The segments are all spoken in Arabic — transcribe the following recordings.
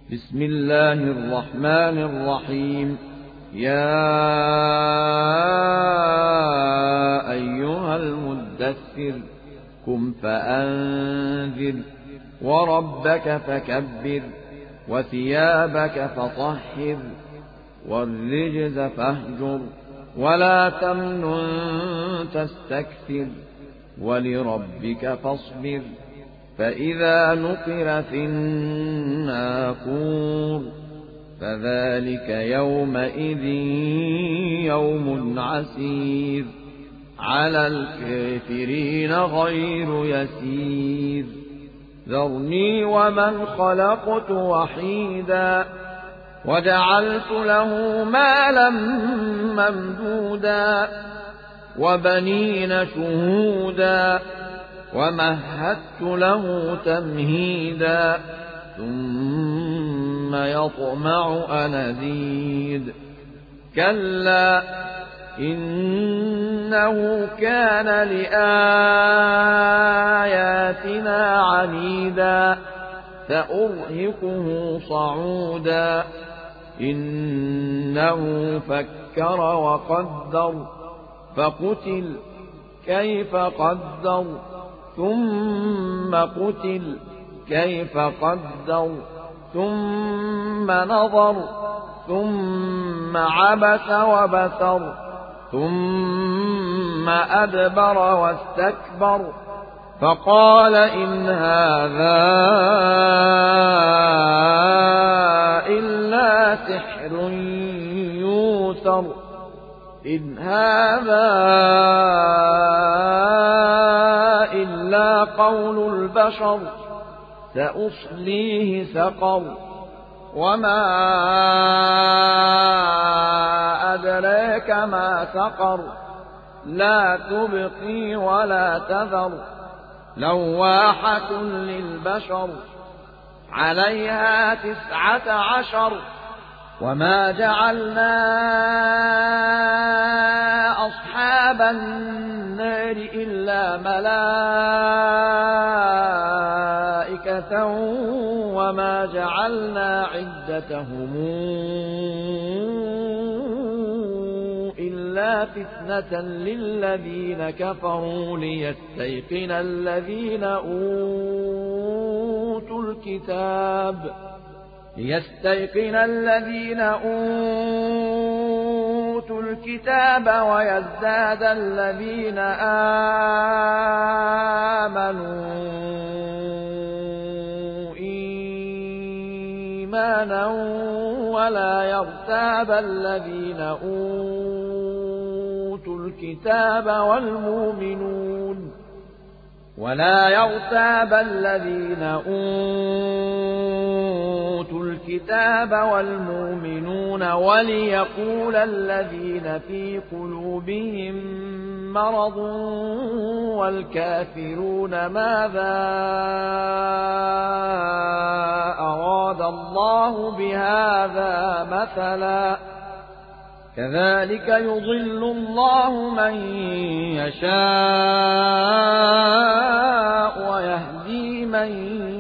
بسم الله الرحمن الرحيم. يا أيها المدثر قم فأنذر وربك فكبر وثيابك فطهر والرجز فاهجر ولا تمنن تستكثر ولربك فاصبر فإذا نقر في الناقور فذلك يومئذ يوم عسير على الكافرين غير يسير. ذرني ومن خلقت وحيدا وجعلت له مالا ممدودا وبنين شهودا ومهدت له تمهيدا ثم يطمع أن أزيد. كلا إنه كان لآياتنا عنيدا سأرهقه صعودا. إنه فكر وقدر فقتل كيف قدر ثم قتل كيف قدر ثم نظر ثم عبس وبسر ثم أدبر واستكبر فقال إن هذا إلا سحر يؤثر إن هذا إلا قول البشر سأصليه سقر وما أدراك ما سقر لا تبقي ولا تذر لواحة للبشر عليها 19 وما جعلنا أصحاب النار إلا ملائكة وما جعلنا عدتهم إلا فتنة للذين كفروا ليستيقن الذين أوتوا الكتاب ويزداد الذين آمنوا إيمانا ولا يرتاب الذين أوتوا الكتاب والمؤمنون وليقول الذين في قلوبهم مرض والكافرون ماذا أراد الله بهذا مثلا كذلك يضل الله من يشاء ويهدي من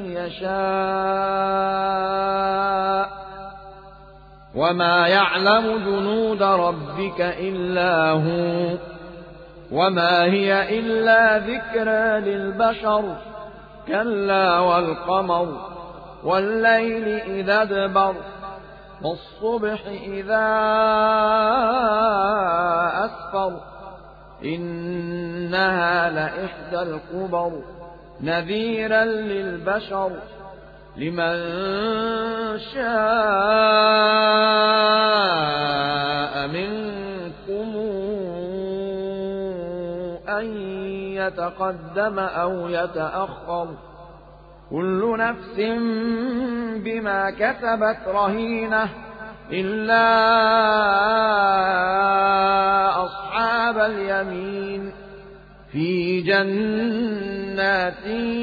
يشاء وما يعلم جنود ربك إلا هو وما هي إلا ذكرى للبشر. كلا والقمر والليل إذا أدبر والصبح إذا أسفر إنها لإحدى الكبر نذيرا للبشر لمن شاء منكم أن يتقدم أو يتأخر كل نفس بما كسبت رهينة إلا أصحاب اليمين في جنات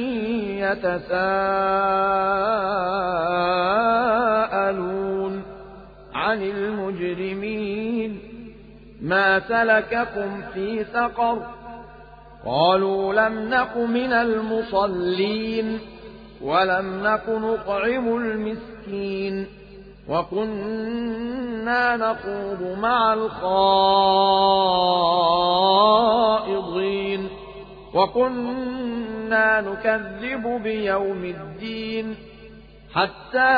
يتساءلون عن المجرمين ما سلككم في سقر قالوا لم نك من المصلين ولم نك نطعم المسكين وكنا نخوض مع الخائضين وكنا نكذب بيوم الدين حتى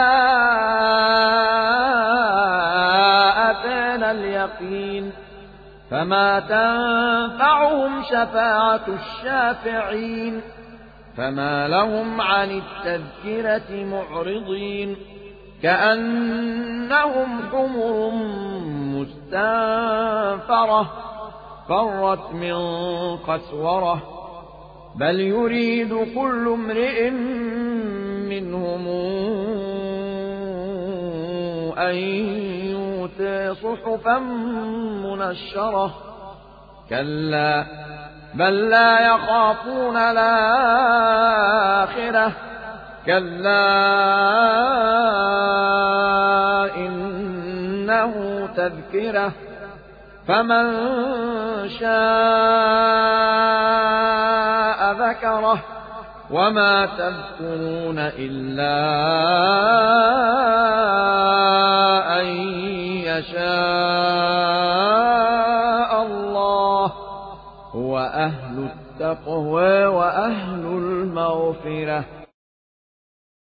أتانا اليقين فما تنفعهم شفاعة الشافعين فما لهم عن التذكرة معرضين كأنهم حمر مستنفرة فرت من قسورة بل يريد كل امرئ منهم أن يؤتى صحفا منشرة كلا بل لا يخافون الآخرة كلا إنه تذكرة فمن شاء ذكره وما تذكرون إلا أن يشاء الله هو أهل التقوى وأهل المغفرة